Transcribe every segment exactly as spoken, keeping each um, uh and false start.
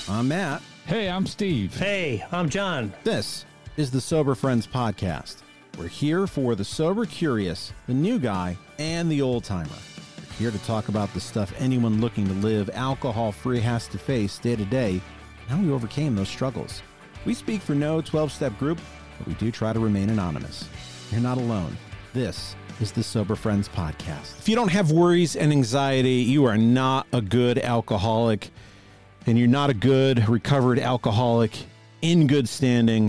I'm Matt. Hey, I'm Steve. Hey, I'm John. This is the Sober Friends Podcast. We're here for the sober curious, the new guy, and the old timer. We're here to talk about the stuff anyone looking to live alcohol-free has to face day to day, and how we overcame those struggles. We speak for no twelve-step group, but we do try to remain anonymous. You're not alone. This is the Sober Friends Podcast. If you don't have worries and anxiety, you are not a good alcoholic, and you're not a good recovered alcoholic in good standing.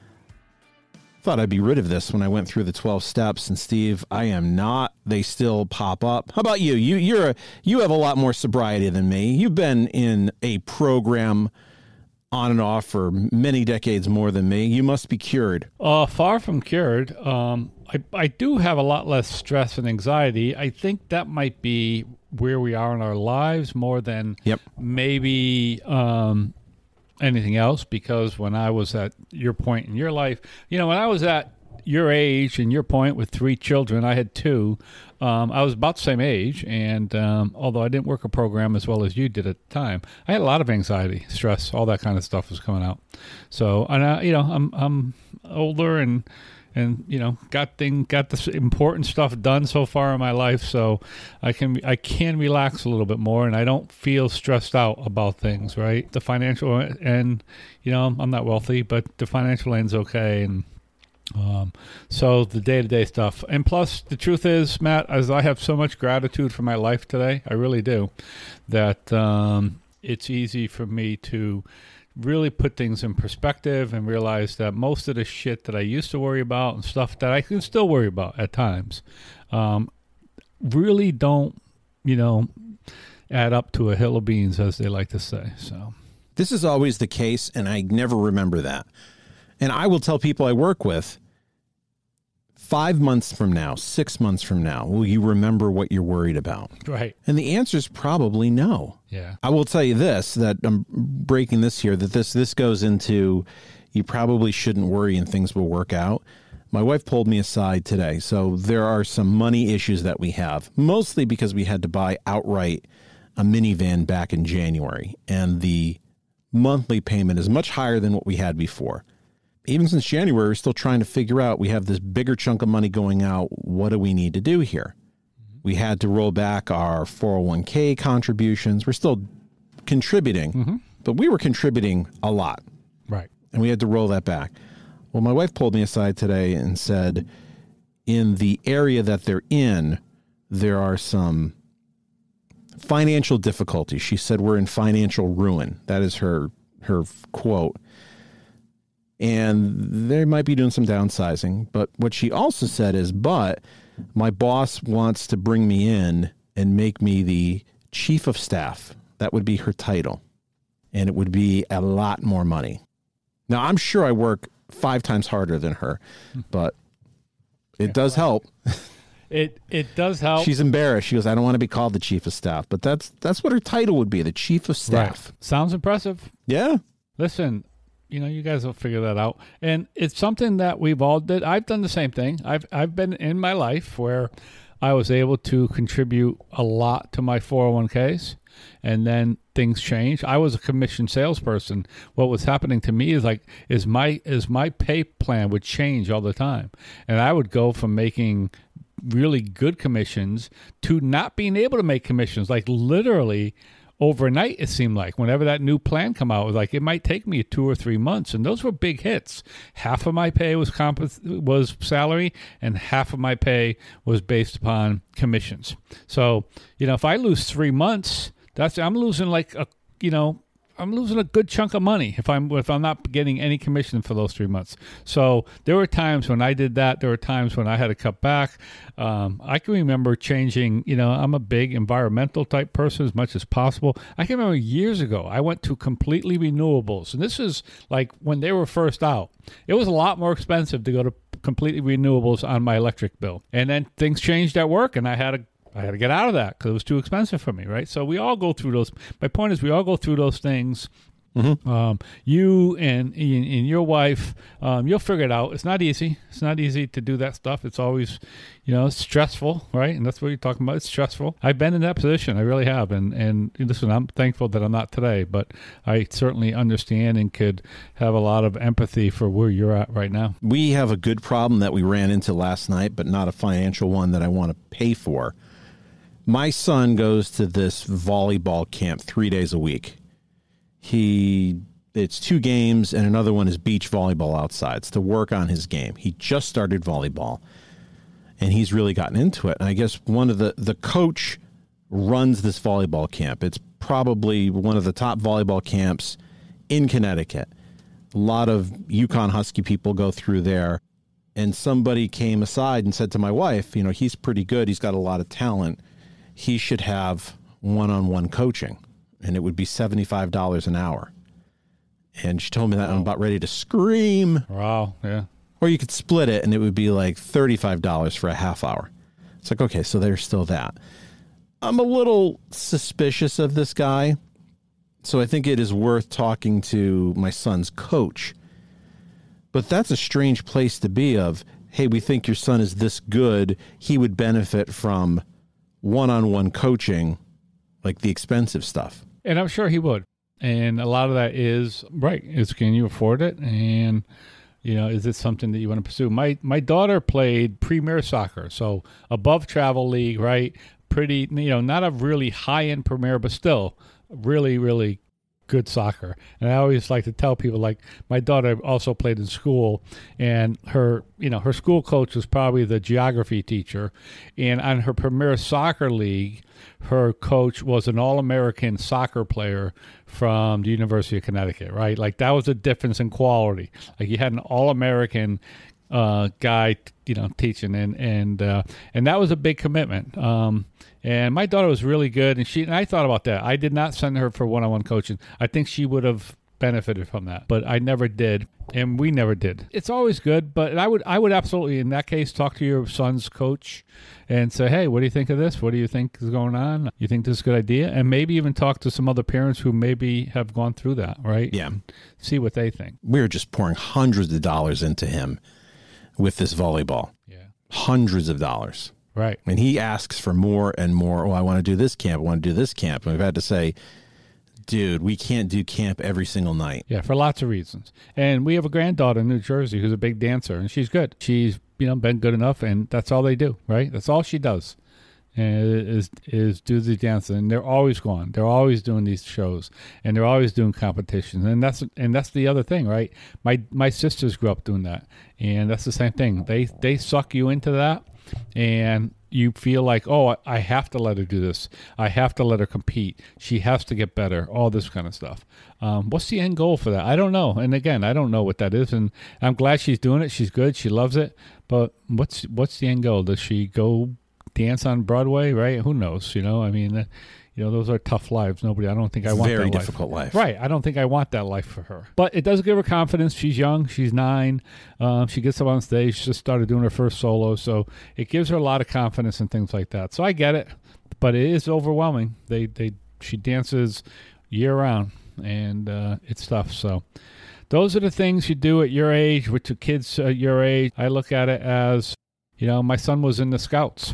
Thought I'd be rid of this when I went through the twelve steps, and Steve, I am not. They still pop up. How about you? You you're a, you have a lot more sobriety than me. You've been in a program on and off for many decades more than me. You must be cured. Uh, far from cured. Um, I, I do have a lot less stress and anxiety. I think that might be where we are in our lives more than Yep. maybe um, anything else, because when I was at your point in your life, you know, when I was at your age and your point with three children, I had two. Um, I was about the same age, and um, although I didn't work a program as well as you did at the time, I had a lot of anxiety, stress, all that kind of stuff was coming out. So, and I, you know, I'm I'm older and and you know got thing got this important stuff done so far in my life, so I can I can relax a little bit more, and I don't feel stressed out about things. Right, the financial end, you know, I'm not wealthy, but the financial end's okay, and. Um, so the day-to-day stuff. And plus, the truth is, Matt, as I have so much gratitude for my life today, I really do, that um, it's easy for me to really put things in perspective and realize that most of the shit that I used to worry about and stuff that I can still worry about at times um, really don't, you know, add up to a hill of beans, as they like to say. So This is always the case, and I never remember that. And I will tell people I work with, five months from now, six months from now, will you remember what you're worried about? Right. And the answer is probably no. Yeah. I will tell you this, that I'm breaking this here, that this this goes into you probably shouldn't worry and things will work out. My wife pulled me aside today. So there are some money issues that we have, mostly because we had to buy outright a minivan back in January. And the monthly payment is much higher than what we had before. Even since January, we're still trying to figure out, we have this bigger chunk of money going out. What do we need to do here? We had to roll back our four oh one k contributions. We're still contributing, mm-hmm. but we were contributing a lot. Right. And we had to roll that back. Well, my wife pulled me aside today and said, in the area that they're in, there are some financial difficulties. She said, we're in financial ruin. That is her, her quote. And they might be doing some downsizing. But what she also said is, but my boss wants to bring me in and make me the chief of staff. That would be her title. And it would be a lot more money. Now, I'm sure I work five times harder than her, but it does help. It it does help. She's embarrassed. She goes, I don't want to be called the chief of staff. But that's that's what her title would be, the chief of staff. Right. Sounds impressive. Yeah. Listen, you know, you guys will figure that out. And it's something that we've all did. I've done the same thing. I've I've been in my life where I was able to contribute a lot to my four oh one k's, and then things changed. I was a commission salesperson. What was happening to me is like is my is my pay plan would change all the time. And I would go from making really good commissions to not being able to make commissions, like literally overnight. It seemed like whenever that new plan come out, it was like it might take me two or three months, and those were big hits. Half of my pay was comp- was salary, and half of my pay was based upon commissions. So you know, if I lose three months, that's I'm losing like a you know I'm losing a good chunk of money if I'm if I'm not getting any commission for those three months. So there were times when I did that. There were times when I had to cut back. Um, I can remember changing. You know, I'm a big environmental type person as much as possible. I can remember years ago I went to completely renewables, and this is like when they were first out. It was a lot more expensive to go to completely renewables on my electric bill, and then things changed at work, and I had to I had to get out of that because it was too expensive for me, right? So we all go through those. My point is we all go through those things Mm-hmm. Um, you and, and and your wife, um, you'll figure it out. It's not easy. It's not easy to do that stuff. It's always, you know, it's stressful, right? And that's what you're talking about. It's stressful. I've been in that position. I really have. And, and listen, I'm thankful that I'm not today, but I certainly understand and could have a lot of empathy for where you're at right now. We have a good problem that we ran into last night, but not a financial one that I want to pay for. My son goes to this volleyball camp three days a week. He, it's two games and another one is beach volleyball outside. It's to work on his game. He just started volleyball and he's really gotten into it. And I guess one of the, the coach runs this volleyball camp. It's probably one of the top volleyball camps in Connecticut. A lot of Yukon Husky people go through there. And somebody came aside and said to my wife, you know, he's pretty good. He's got a lot of talent. He should have one-on-one coaching. And it would be seventy-five dollars an hour. And she told me that, and I'm about ready to scream. Wow, yeah. Or you could split it, and it would be like thirty-five dollars for a half hour. It's like, okay, so there's still that. I'm a little suspicious of this guy, so I think it is worth talking to my son's coach. But that's a strange place to be of, hey, we think your son is this good. He would benefit from one-on-one coaching, like the expensive stuff. And I'm sure he would. And a lot of that is, right, is can you afford it? And, you know, is it something that you want to pursue? My my daughter played premier soccer, so above travel league, right? Pretty, you know, not a really high-end premier, but still really, really good soccer. And I always like to tell people, like, my daughter also played in school, and her, you know, her school coach was probably the geography teacher. And on her premier soccer league, her coach was an All-American soccer player from the University of Connecticut, right? Like, that was a difference in quality. Like, you had an All-American uh, guy, you know, teaching, and and uh, and that was a big commitment. Um, and my daughter was really good, and she and I thought about that. I did not send her for one-on-one coaching. I think she would have benefited from that, but I never did, and we never did. It's always good, but I would I would absolutely, in that case, talk to your son's coach and say, hey, what do you think of this? What do you think is going on? You think this is a good idea? And maybe even talk to some other parents who maybe have gone through that, right? Yeah. And see what they think. We're just pouring hundreds of dollars into him with this volleyball. Yeah. Hundreds of dollars. Right. And he asks for more and more. Oh, I want to do this camp. I want to do this camp. And we've had to say, dude, we can't do camp every single night. Yeah, for lots of reasons. And we have a granddaughter in New Jersey who's a big dancer, and she's good. She's, you know, been good enough, and that's all they do, right? That's all she does, and is is do the dancing. And they're always gone. They're always doing these shows, and they're always doing competitions. And that's and that's the other thing, right? My my sisters grew up doing that, and that's the same thing. They they suck you into that, and you feel like, oh, I have to let her do this. I have to let her compete. She has to get better, all this kind of stuff. Um, what's the end goal for that? I don't know. And again, I don't know what that is. And I'm glad she's doing it. She's good. She loves it. But what's what's the end goal? Does she go dance on Broadway, right? Who knows? You know, I mean, uh, you know, those are tough lives. Nobody, I don't think I want Very that life. difficult life. Right. I don't think I want that life for her. But it does give her confidence. She's young. She's nine. Um, she gets up on stage. She just started doing her first solo. So it gives her a lot of confidence and things like that. So I get it. But it is overwhelming. They, they, she dances year round, and uh, it's tough. So those are the things you do at your age with the kids at your age. I look at it as, you know, my son was in the Scouts.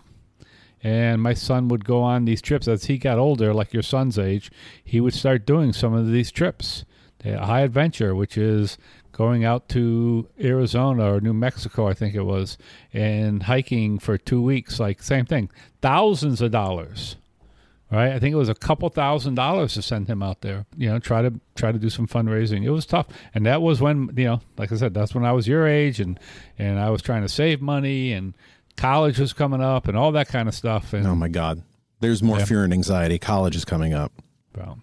And my son would go on these trips. As he got older, like your son's age, he would start doing some of these trips. The High Adventure, which is going out to Arizona or New Mexico, I think it was, and hiking for two weeks. Like, same thing. Thousands of dollars, right? I think it was a couple thousand dollars to send him out there, you know, try to try to do some fundraising. It was tough. And that was when, you know, like I said, that's when I was your age, and, and I was trying to save money, and college was coming up and all that kind of stuff. And oh, my God. There's more yeah. fear and anxiety. College is coming up. Well,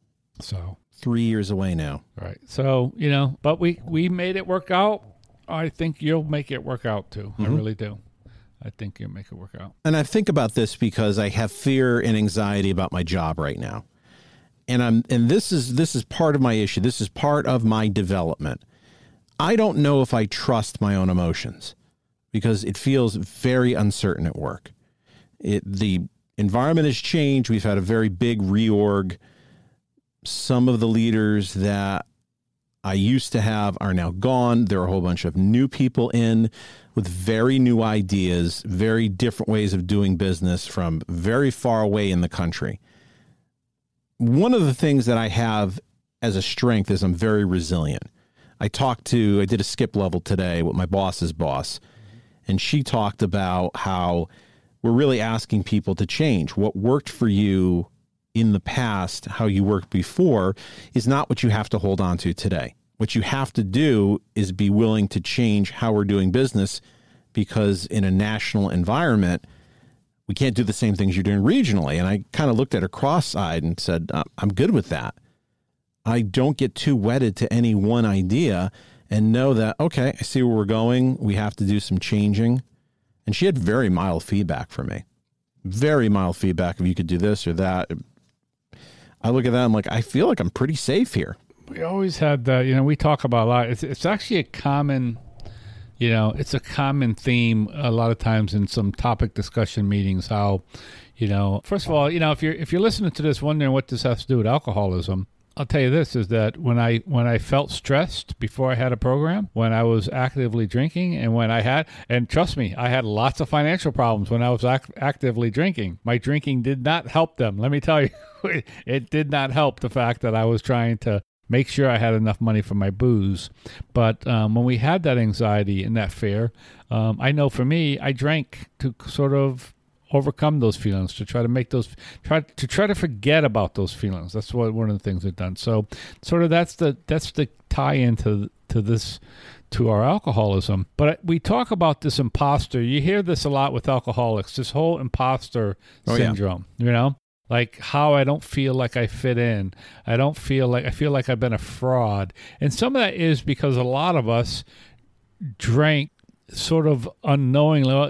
so three years away now. Right. So, you know, but we, we made it work out. I think you'll make it work out, too. Mm-hmm. I really do. I think you'll make it work out. And I think about this because I have fear and anxiety about my job right now. And I'm and this is this is part of my issue. This is part of my development. I don't know if I trust my own emotions, because it feels very uncertain at work. It, the environment has changed. We've had a very big reorg. Some of the leaders that I used to have are now gone. There are a whole bunch of new people in with very new ideas, very different ways of doing business from very far away in the country. One of the things that I have as a strength is I'm very resilient. I talked to, I did a skip level today with my boss's boss, and she talked about how we're really asking people to change. What worked for you in the past, how you worked before, is not what you have to hold on to today. What you have to do is be willing to change how we're doing business, because in a national environment, we can't do the same things you're doing regionally. And I kind of looked at her cross-eyed and said, I'm good with that. I don't get too wedded to any one idea and know that, okay, I see where we're going. We have to do some changing. And she had very mild feedback for me. Very mild feedback if you could do this or that. I look at that, I'm like, I feel like I'm pretty safe here. We always had that, you know, we talk about a lot. It's, it's actually a common, you know, it's a common theme a lot of times in some topic discussion meetings, how, you know, first of all, you know, if you're, if you're listening to this wondering what this has to do with alcoholism, I'll tell you this, is that when I when I felt stressed before I had a program, when I was actively drinking, and when I had, and trust me, I had lots of financial problems when I was ac- actively drinking. My drinking did not help them. Let me tell you, it did not help the fact that I was trying to make sure I had enough money for my booze. But um, when we had that anxiety and that fear, um, I know for me, I drank to sort of overcome those feelings, to try to make those, try to try to forget about those feelings. That's what one of the things I've done. So, sort of that's the that's the tie into to this to our alcoholism. But we talk about this imposter. You hear this a lot with alcoholics. This whole imposter oh, syndrome. Yeah. You know, like how I don't feel like I fit in. I don't feel like I feel like I've been a fraud. And some of that is because a lot of us drank sort of unknowingly.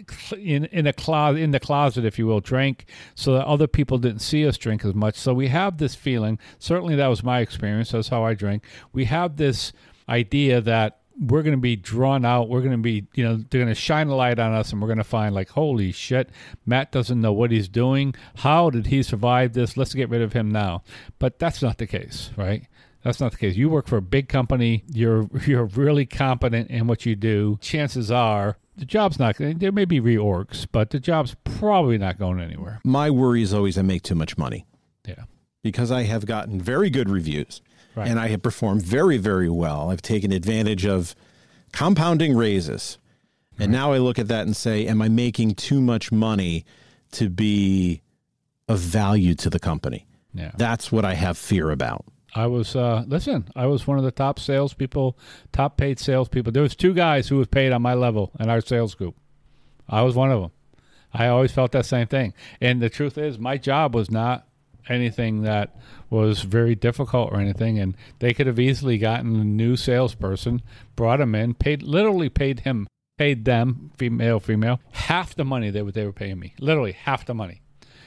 In in a closet, in the closet, if you will, drank so that other people didn't see us drink as much. So we have this feeling. Certainly, that was my experience. That's how I drank. We have this idea that we're going to be drawn out. We're going to be, you know, they're going to shine a light on us, and we're going to find like, holy shit, Matt doesn't know what he's doing. How did he survive this? Let's get rid of him now. But that's not the case, right? That's not the case. You work for a big company. You're you're really competent in what you do. Chances are the job's not, there may be reorgs, but the job's probably not going anywhere. My worry is always I make too much money. Yeah. Because I have gotten very good reviews, right, and I have performed very, very well. I've taken advantage of compounding raises. And right. now I look at that and say, am I making too much money to be of value to the company? Yeah. That's what I have fear about. I was, uh, listen, I was one of the top salespeople, top paid salespeople. There was two guys who was paid on my level in our sales group. I was one of them. I always felt that same thing. And the truth is, my job was not anything that was very difficult or anything. And they could have easily gotten a new salesperson, brought him in, paid, literally paid him, paid them, female, female, half the money they were, they were paying me. Literally half the money.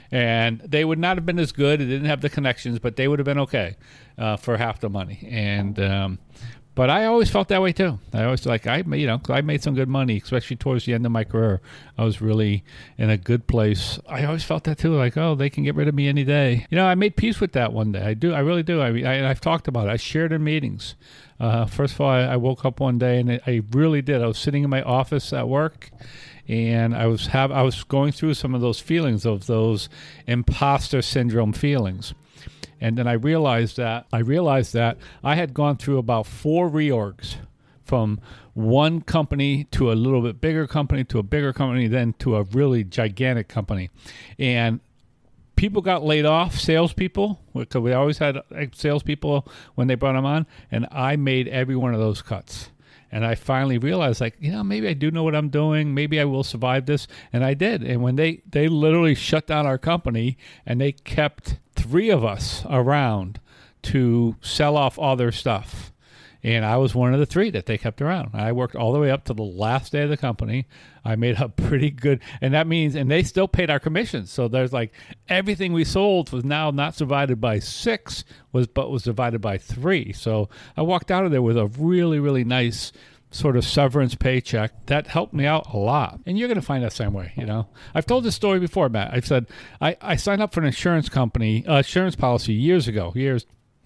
And they would not have been as good. They didn't have the connections, but they would have been okay uh, for half the money. And um, but I always felt that way too. I always like I you know I made some good money, especially towards the end of my career. I was really in a good place. I always felt that too. Like, oh, they can get rid of me any day. You know, I made peace with that one day. I do. I really do. I mean, I, I've talked about it. I shared in meetings. Uh, first of all, I, I woke up one day and I really did. I was sitting in my office at work. And I was have I was going through some of those feelings of those imposter syndrome feelings, and then I realized that I realized that I had gone through about four reorgs, from one company to a little bit bigger company to a bigger company, then to a really gigantic company, and people got laid off. Salespeople, because we always had salespeople when they brought them on, and I made every one of those cuts. And I finally realized, like, you know, maybe I do know what I'm doing. Maybe I will survive this. And I did. And when they, they literally shut down our company and they kept three of us around to sell off all their stuff. And I was one of the three that they kept around. I worked all the way up to the last day of the company. I made a pretty good, and that means, and they still paid our commissions. So there's like everything we sold was now not divided by six, was but was divided by three. So I walked out of there with a really, really nice sort of severance paycheck that helped me out a lot. And you're going to find that same way, you know. I've told this story before, Matt. I've said I, I signed up for an insurance company, uh, insurance policy years ago, years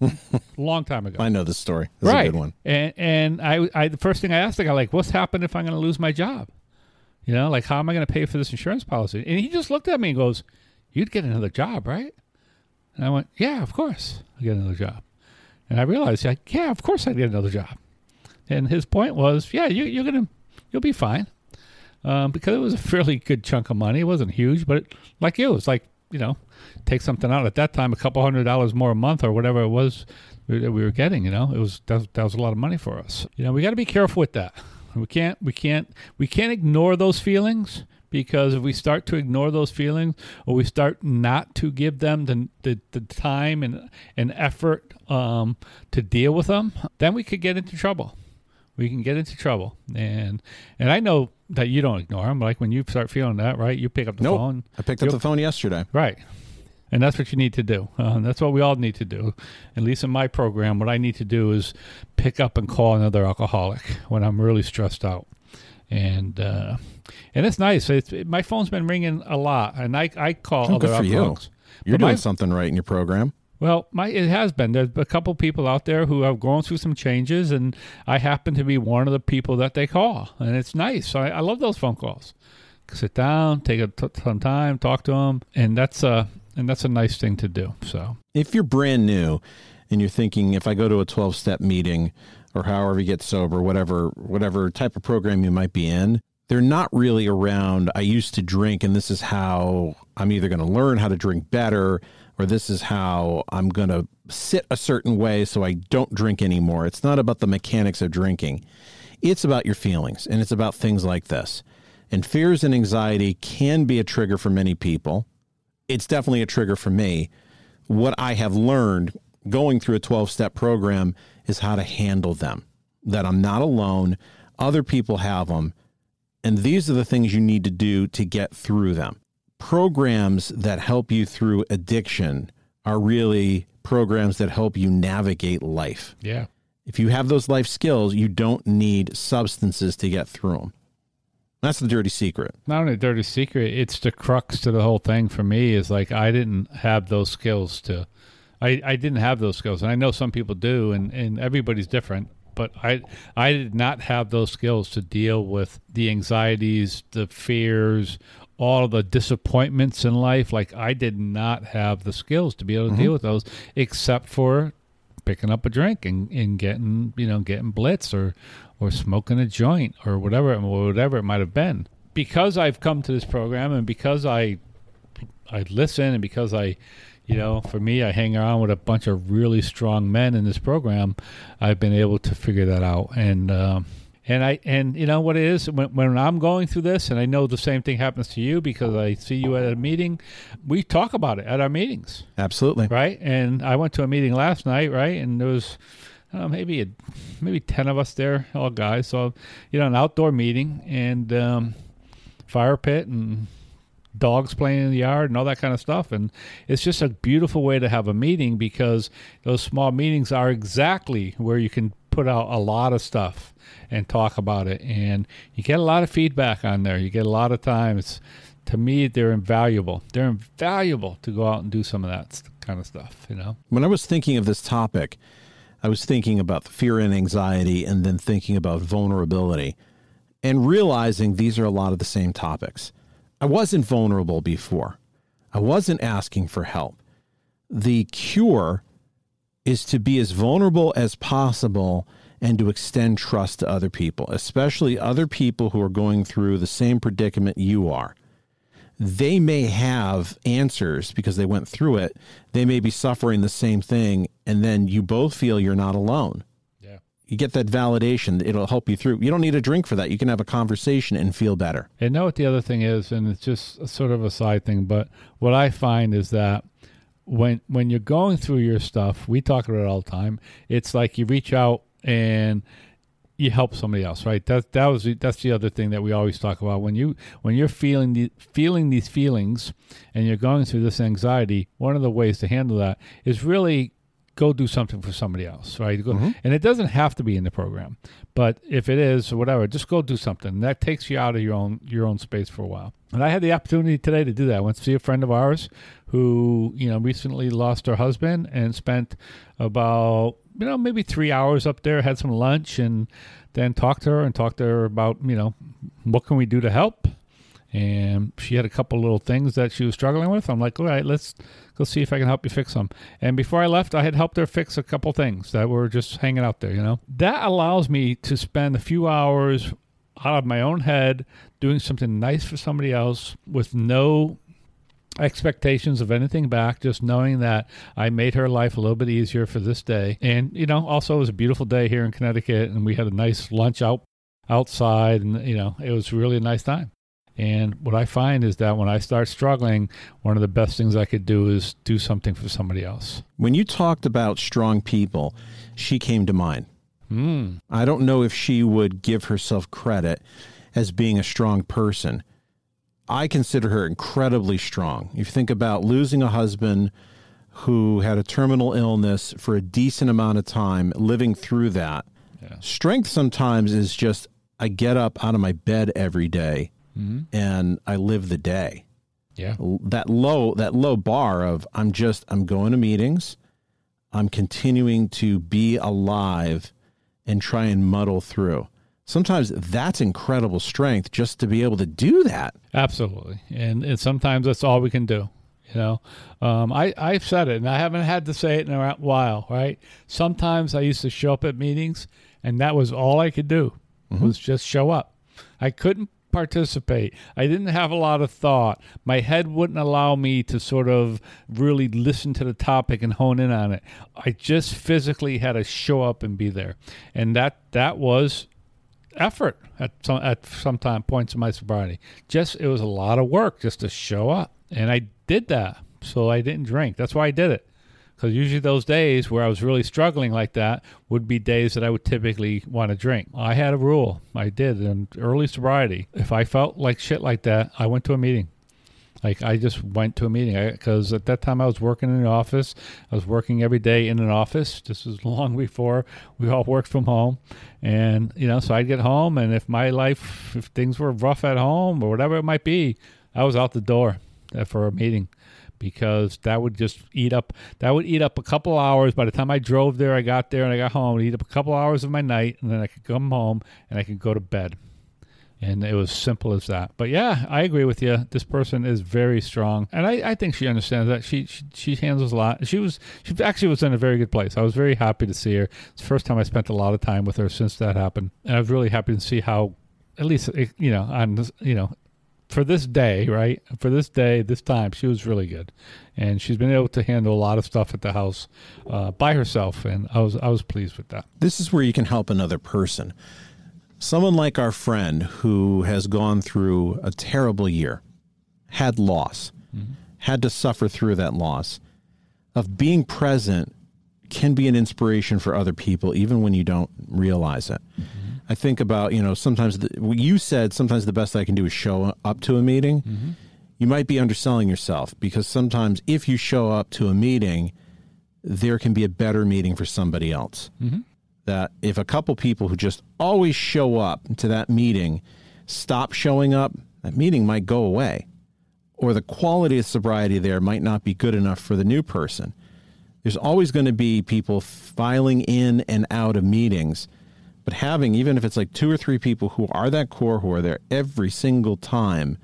long time ago. I know this story. This right. is a good one. And and I, I the first thing I asked the guy, like, what's happened if I'm going to lose my job? You know, like, how am I going to pay for this insurance policy? And he just looked at me and goes, you'd get another job, right? And I went, yeah, of course I'd get another job. And I realized, like, yeah, of course I'd get another job. And his point was, yeah, you, you're going to, you'll be fine. Um, because it was a fairly good chunk of money. It wasn't huge, but it, like you, it's like, you know, take something out at that time, a couple hundred dollars more a month or whatever it was that we were getting, you know, it was, that was, that was a lot of money for us. You know, we got to be careful with that. We can't, we can't, we can't ignore those feelings, because if we start to ignore those feelings, or we start not to give them the the, the time and and effort um, to deal with them, then we could get into trouble. We can get into trouble. And and I know that you don't ignore them. Like when you start feeling that, right, you pick up the nope. phone. I picked up the phone yesterday. Right. And that's what you need to do. Uh, that's what we all need to do. At least in my program, what I need to do is pick up and call another alcoholic when I'm really stressed out. And uh, and it's nice. It's, it, my phone's been ringing a lot, and I, I call oh, other good for alcoholics. You. You're but doing my, something right in your program. Well, my it has been. There's a couple people out there who have gone through some changes, and I happen to be one of the people that they call. And it's nice. So I, I love those phone calls. Sit down, take a t- some time, talk to them, and that's a... And that's a nice thing to do. So, if you're brand new and you're thinking, if I go to a twelve-step meeting or however you get sober, whatever whatever type of program you might be in, they're not really around, I used to drink and this is how I'm either going to learn how to drink better, or this is how I'm going to sit a certain way so I don't drink anymore. It's not about the mechanics of drinking. It's about your feelings, and it's about things like this. And fears and anxiety can be a trigger for many people. It's definitely a trigger for me. What I have learned going through a twelve-step program is how to handle them, that I'm not alone. Other people have them. And these are the things you need to do to get through them. Programs that help you through addiction are really programs that help you navigate life. Yeah. If you have those life skills, you don't need substances to get through them. That's the dirty secret. Not only a dirty secret, it's the crux to the whole thing for me is like I didn't have those skills to, I, I didn't have those skills. And I know some people do, and, and everybody's different, but I I did not have those skills to deal with the anxieties, the fears, all of the disappointments in life. Like I did not have the skills to be able to mm-hmm. deal with those, except for picking up a drink and, and getting, you know, getting blitz or, or smoking a joint or whatever, whatever it might have been. Because I've come to this program and because I, I listen and because I, you know, for me, I hang around with a bunch of really strong men in this program, I've been able to figure that out. And, um, and I, and you know what it is when, when I'm going through this, and I know the same thing happens to you because I see you at a meeting, we talk about it at our meetings. Absolutely. Right. And I went to a meeting last night. Right. And there was, I don't know, maybe, a, maybe ten of us there, all guys. So, you know, an outdoor meeting and, um, fire pit and dogs playing in the yard and all that kind of stuff. And it's just a beautiful way to have a meeting because those small meetings are exactly where you can put out a lot of stuff and talk about it. And you get a lot of feedback on there. You get a lot of time. It's, to me, they're invaluable. They're invaluable to go out and do some of that kind of stuff, you know? When I was thinking of this topic, I was thinking about the fear and anxiety and then thinking about vulnerability and realizing these are a lot of the same topics. I wasn't vulnerable before. I wasn't asking for help. The cure is to be as vulnerable as possible and to extend trust to other people, especially other people who are going through the same predicament you are. They may have answers because they went through it. They may be suffering the same thing, and then you both feel you're not alone. Yeah. You get that validation. It'll help you through. You don't need a drink for that. You can have a conversation and feel better. And know what the other thing is, and it's just a sort of a side thing, but what I find is that when when you're going through your stuff, we talk about it all the time, it's like you reach out and you help somebody else, right? That that was that's the other thing that we always talk about. When you when you're feeling the, feeling these feelings and you're going through this anxiety, one of the ways to handle that is really go do something for somebody else, right? Go, Mm-hmm. And it doesn't have to be in the program, but if it is or whatever, just go do something. That takes you out of your own your own space for a while. And I had the opportunity today to do that. I went to see a friend of ours who, you know, recently lost her husband and spent about, you know, maybe three hours up there, had some lunch, and then talked to her and talked to her about, you know, what can we do to help? And she had a couple little things that she was struggling with. I'm like, all right, let's go see if I can help you fix them. And before I left, I had helped her fix a couple things that were just hanging out there, you know. That allows me to spend a few hours out of my own head doing something nice for somebody else with no expectations of anything back, just knowing that I made her life a little bit easier for this day. And, you know, also it was a beautiful day here in Connecticut, and we had a nice lunch out outside, and, you know, it was really a nice time. And what I find is that when I start struggling, one of the best things I could do is do something for somebody else. When you talked about strong people, she came to mind. Mm. I don't know if she would give herself credit as being a strong person. I consider her incredibly strong. If you think about losing a husband who had a terminal illness for a decent amount of time, living through that, Yeah. strength sometimes is just, I get up out of my bed every day. Mm-hmm. And I live the day. Yeah. That low, that low bar of I'm just, I'm going to meetings. I'm continuing to be alive and try and muddle through. Sometimes that's incredible strength just to be able to do that. Absolutely. And, and sometimes that's all we can do. You know, um, I, I've said it, and I haven't had to say it in a while, right? Sometimes I used to show up at meetings, and that was all I could do, mm-hmm. was just show up. I couldn't participate. I didn't have a lot of thought. My head wouldn't allow me to sort of really listen to the topic and hone in on it. I just physically had to show up and be there. And that that was effort at some at some time points in my sobriety. Just it was a lot of work just to show up. And I did that. So I didn't drink. That's why I did it. Because usually those days where I was really struggling like that would be days that I would typically want to drink. I had a rule. I did in early sobriety. If I felt like shit like that, I went to a meeting. Like I just went to a meeting. Because at that time I was working in the office. I was working every day in an office. This was long before we all worked from home. And, you know, so I'd get home. And if my life, if things were rough at home or whatever it might be, I was out the door for a meeting. Because that would just eat up, that would eat up a couple hours. By the time I drove there, I got there and I got home, it'd eat up a couple hours of my night, and then I could come home and I could go to bed. And it was simple as that. But yeah, I agree with you. This person is very strong. And I, I think she understands that. She, she she handles a lot. She was, she actually was in a very good place. I was very happy to see her. It's the first time I spent a lot of time with her since that happened. And I was really happy to see how, at least, you know, on this, you know, for this day, right? For this day, this time, she was really good, and she's been able to handle a lot of stuff at the house uh, by herself, and I was I was pleased with that. This is where you can help another person. Someone like our friend who has gone through a terrible year, had loss, mm-hmm. had to suffer through that loss. Of being present can be an inspiration for other people, even when you don't realize it. Mm-hmm. I think about, you know, sometimes the, you said sometimes the best I can do is show up to a meeting. Mm-hmm. You might be underselling yourself, because sometimes if you show up to a meeting, there can be a better meeting for somebody else. Mm-hmm. That if a couple people who just always show up to that meeting stop showing up, that meeting might go away. Or the quality of sobriety there might not be good enough for the new person. There's always going to be people filing in and out of meetings. But having, even if it's like two or three people who are that core, who are there every single time,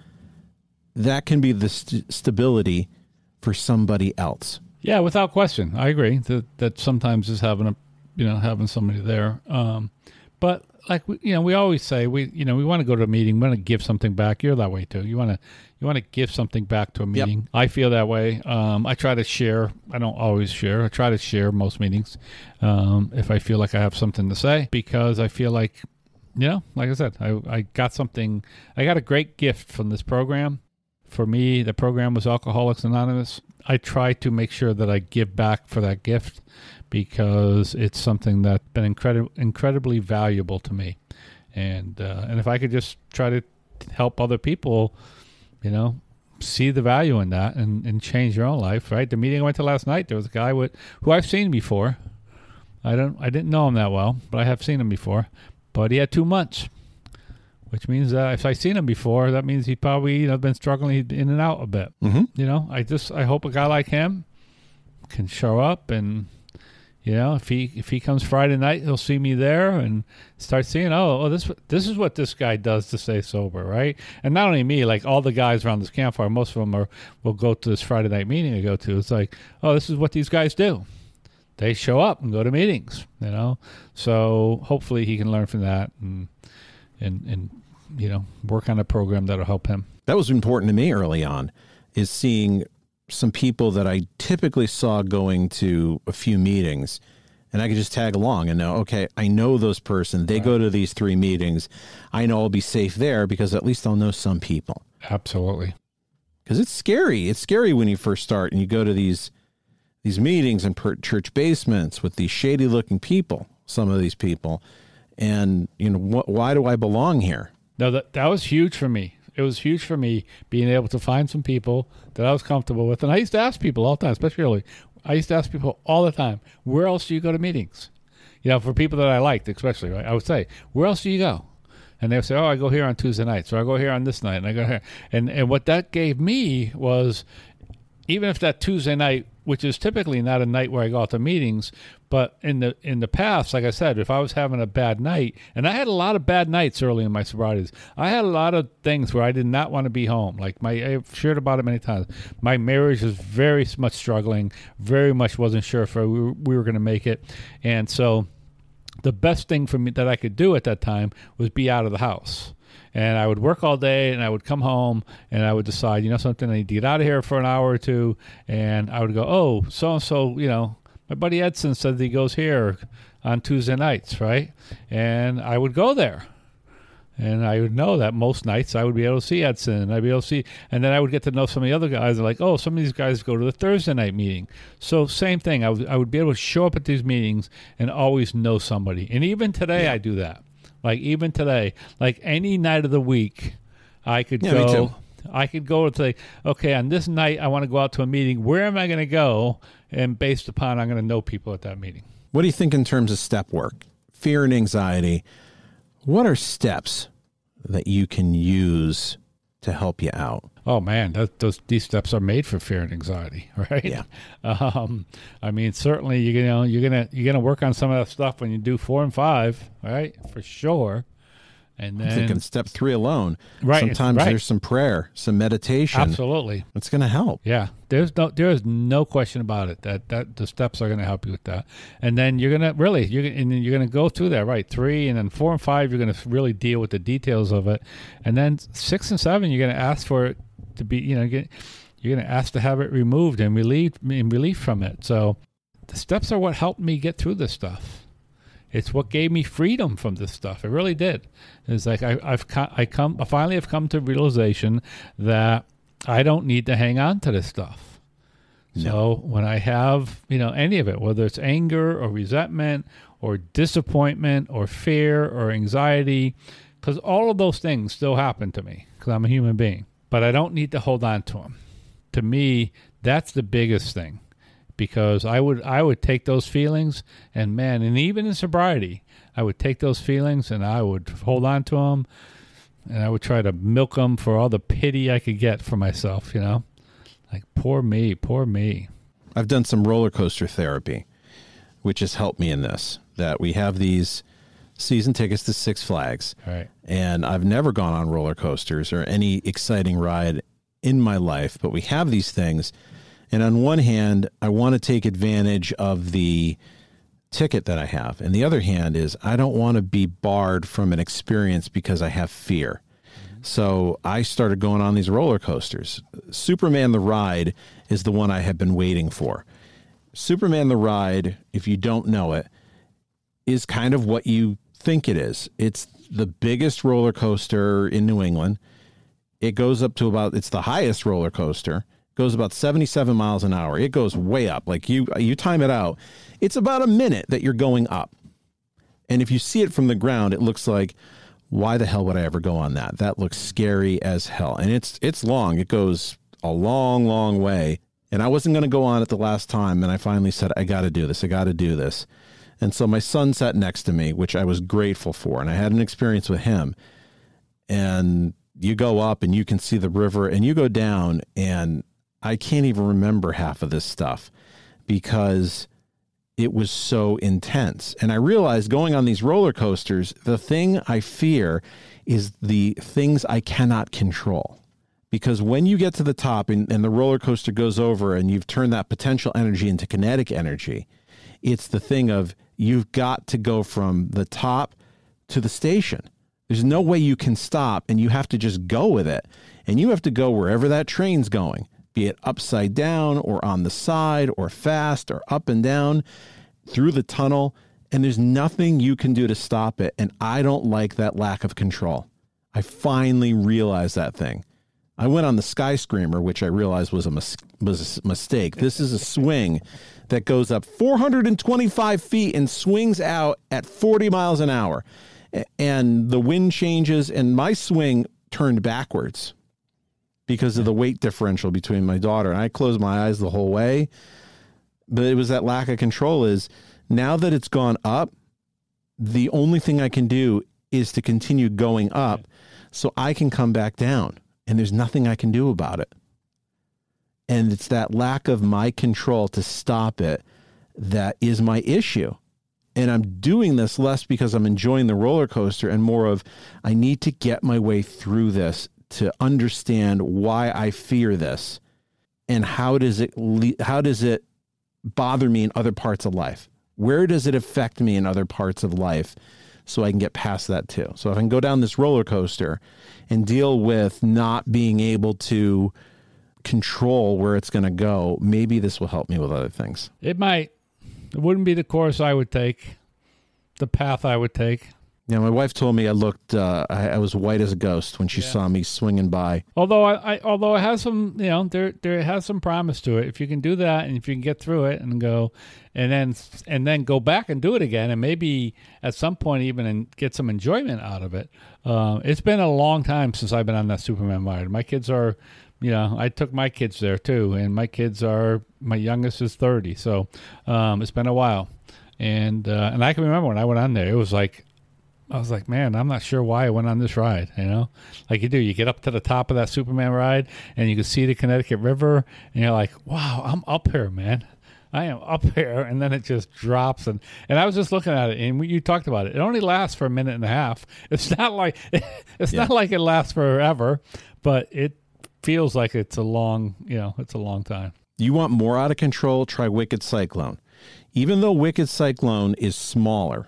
that can be the st- stability for somebody else. Yeah, without question. I agree that that sometimes is having a, you know, having somebody there. Um, but like, you know, we always say, we, you know, we want to go to a meeting, we want to give something back. You're that way too. You want to, you want to give something back to a meeting. Yep. I feel that way. Um, I try to share. I don't always share. I try to share most meetings um, if I feel like I have something to say, because I feel like, you know, like I said, I, I got something, I got a great gift from this program. For me, the program was Alcoholics Anonymous. I try to make sure that I give back for that gift, because it's something that's been incredi- incredibly valuable to me. And uh, and if I could just try to help other people, you know, see the value in that and, and change your own life, right? The meeting I went to last night, there was a guy with who I've seen before. I don't, I didn't know him that well, but I have seen him before. But he had two months, which means that if I've seen him before, that means he probably you know been struggling in and out a bit. Mm-hmm. You know, I just I hope a guy like him can show up and. You know, if he if he comes Friday night, he'll see me there and start seeing, oh, oh, this this is what this guy does to stay sober, right? And not only me, like all the guys around this campfire, most of them are will go to this Friday night meeting I go to. It's like, oh, this is what these guys do. They show up and go to meetings, you know. So hopefully he can learn from that and and and you know work on a program that'll help him. That was important to me early on, is seeing some people that I typically saw going to a few meetings, and I could just tag along and know, okay, I know those person. They right. go to these three meetings. I know I'll be safe there because at least I'll know some people. Absolutely. Because it's scary. It's scary when you first start and you go to these these meetings in per- church basements with these shady looking people, some of these people. And, you know, wh- why do I belong here? No, that, that was huge for me. It was huge for me being able to find some people that I was comfortable with. And I used to ask people all the time, especially early. I used to ask people all the time, where else do you go to meetings? You know, for people that I liked, especially, right? I would say, where else do you go? And they would say, oh, I go here on Tuesday nights, or I go here on this night, and I go here. And, and what that gave me was, even if that Tuesday night, which is typically not a night where I go out to meetings, but in the in the past, like I said, if I was having a bad night, and I had a lot of bad nights early in my sobriety, I had a lot of things where I did not want to be home. Like my, I've shared about it many times. My marriage was very much struggling, very much wasn't sure if we were, we were going to make it, and so the best thing for me that I could do at that time was be out of the house. And I would work all day, and I would come home, and I would decide, you know, something, I need to get out of here for an hour or two. And I would go, oh, so-and-so, you know, my buddy Edson said that he goes here on Tuesday nights, right? And I would go there. And I would know that most nights I would be able to see Edson, and I'd be able to see, and then I would get to know some of the other guys. They're like, oh, some of these guys go to the Thursday night meeting. So same thing. I would, I would be able to show up at these meetings and always know somebody. And even today yeah. I do that. Like even today, like any night of the week, I could yeah, go. Me too. I could go and say, okay, on this night I want to go out to a meeting. Where am I going to go? And based upon, I'm going to know people at that meeting. What do you think in terms of step work? Fear and anxiety. What are steps that you can use to help you out? Oh man, that, those these steps are made for fear and anxiety, right? Yeah. Um, I mean, certainly you know you're gonna you're gonna work on some of that stuff when you do four and five, right? For sure. And then I'm thinking step three alone. Right. Sometimes right. there's some prayer, some meditation. Absolutely. It's going to help. Yeah. There's no there is no question about it that, that the steps are going to help you with that. And then you're going to really you're and then you're going to go through that, right? Three and then four and five, you're going to really deal with the details of it. And then six and seven, you're going to ask for it to be, you know, get, you're going to ask to have it removed and relieved and relief from it. So the steps are what helped me get through this stuff. It's what gave me freedom from this stuff. It really did. It's like I, I've I come I finally have come to realization that I don't need to hang on to this stuff. No. So when I have, you know, any of it, whether it's anger or resentment or disappointment or fear or anxiety, because all of those things still happen to me because I'm a human being, but I don't need to hold on to them. To me, that's the biggest thing. Because I would I would take those feelings and man, and even in sobriety, I would take those feelings and I would hold on to them and I would try to milk them for all the pity I could get for myself, you know? Like, poor me, poor me. I've done some roller coaster therapy, which has helped me in this, that we have these season tickets to Six Flags. Right. And I've never gone on roller coasters or any exciting ride in my life, but we have these things. And on one hand, I want to take advantage of the ticket that I have. And the other hand is I don't want to be barred from an experience because I have fear. Mm-hmm. So I started going on these roller coasters. Superman the Ride is the one I have been waiting for. Superman the Ride, if you don't know it, is kind of what you think it is. It's the biggest roller coaster in New England. It goes up to about, it's the highest roller coaster. Goes about seventy-seven miles an hour. It goes way up. Like you, you time it out. It's about a minute that you're going up. And if you see it from the ground, it looks like, why the hell would I ever go on that? That looks scary as hell. And it's, it's long. It goes a long, long way. And I wasn't going to go on it the last time. And I finally said, I got to do this. I got to do this. And so my son sat next to me, which I was grateful for. And I had an experience with him. And you go up and you can see the river, and you go down, and I can't even remember half of this stuff because it was so intense. And I realized going on these roller coasters, the thing I fear is the things I cannot control. Because when you get to the top and, and the roller coaster goes over and you've turned that potential energy into kinetic energy, it's the thing of you've got to go from the top to the station. There's no way you can stop, and you have to just go with it. And you have to go wherever that train's going, be it upside down or on the side or fast or up and down through the tunnel. And there's nothing you can do to stop it. And I don't like that lack of control. I finally realized that thing. I went on the Sky Screamer, which I realized was a, mis- was a mistake. This is a swing that goes up four hundred twenty-five feet and swings out at forty miles an hour. And the wind changes, and my swing turned backwards because of the weight differential between my daughter. And I closed my eyes the whole way. But it was that lack of control. Is now that it's gone up, the only thing I can do is to continue going up so I can come back down. And there's nothing I can do about it. And it's that lack of my control to stop it that is my issue. And I'm doing this less because I'm enjoying the roller coaster and more of I need to get my way through this to understand why I fear this and how does it le- how does it bother me in other parts of life? Where does it affect me in other parts of life? So I can get past that too. So if I can go down this roller coaster and deal with not being able to control where it's going to go, maybe this will help me with other things. It might. It wouldn't be the course I would take, the path I would take. Yeah, my wife told me I looked, uh, I, I was white as a ghost when she yeah. saw me swinging by. Although I, I, although it has some, you know, there, there has some promise to it. If you can do that, and if you can get through it and go, and then, and then go back and do it again, and maybe at some point even and get some enjoyment out of it. Uh, it's been a long time since I've been on that Superman ride. My kids are, you know, I took my kids there too, and my kids are, my youngest is thirty, so um, it's been a while, and uh, and I can remember when I went on there, it was like. I was like, man, I'm not sure why I went on this ride, you know? Like you do, you get up to the top of that Superman ride, and you can see the Connecticut River, and you're like, wow, I'm up here, man. I am up here, and then it just drops. And, and I was just looking at it, and you talked about it. It only lasts for a minute and a half. It's not like it's yeah. not like it lasts forever, but it feels like it's a long, you know, it's a long time. You want more out of control? Try Wicked Cyclone. Even though Wicked Cyclone is smaller,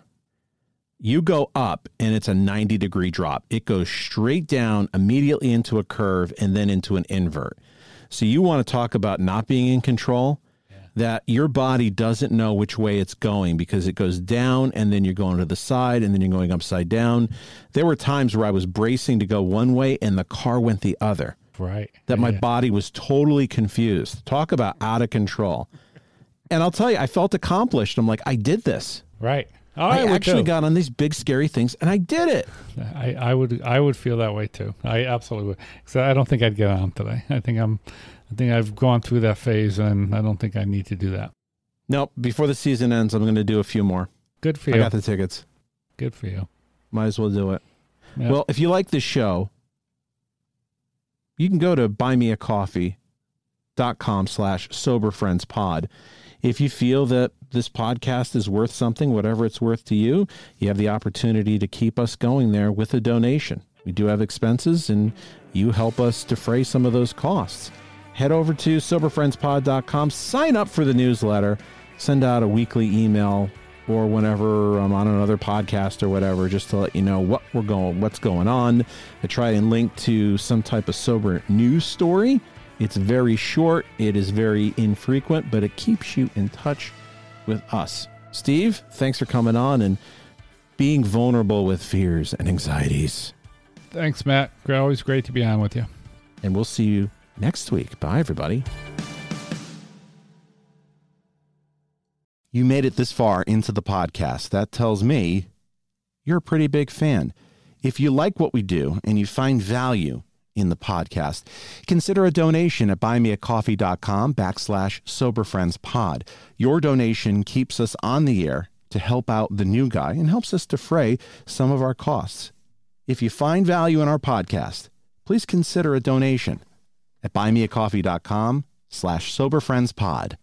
you go up and it's a ninety degree drop. It goes straight down immediately into a curve and then into an invert. So you want to talk about not being in control, yeah. that your body doesn't know which way it's going because it goes down and then you're going to the side and then you're going upside down. There were times where I was bracing to go one way and the car went the other. Right. That my yeah. body was totally confused. Talk about out of control. And I'll tell you, I felt accomplished. I'm like, I did this. Right. Oh, I, I actually too. got on these big, scary things, and I did it. I, I would, I would feel that way too. I absolutely would. So I don't think I'd get on today. I think I'm, I think I've gone through that phase, and I don't think I need to do that. Nope. Before the season ends, I'm going to do a few more. Good for you. I got the tickets. Good for you. Might as well do it. Yep. Well, if you like this show, you can go to buymeacoffee.com slash soberfriendspod. If you feel that this podcast is worth something, whatever it's worth to you, you have the opportunity to keep us going there with a donation. We do have expenses, and you help us defray some of those costs. Head over to sober friends pod dot com, sign up for the newsletter, send out a weekly email, or whenever I'm on another podcast or whatever, just to let you know what we're going, what's going on. I try and link to some type of sober news story. It's very short, it is very infrequent, but it keeps you in touch with us. Steve, thanks for coming on and being vulnerable with fears and anxieties. Thanks, Matt. Always great to be on with you. And we'll see you next week. Bye, everybody. You made it this far into the podcast. That tells me you're a pretty big fan. If you like what we do and you find value in the podcast. Consider a donation at buymeacoffee.com backslash soberfriendspod. Your donation keeps us on the air to help out the new guy and helps us defray some of our costs. If you find value in our podcast, please consider a donation at buymeacoffee.com slash soberfriendspod.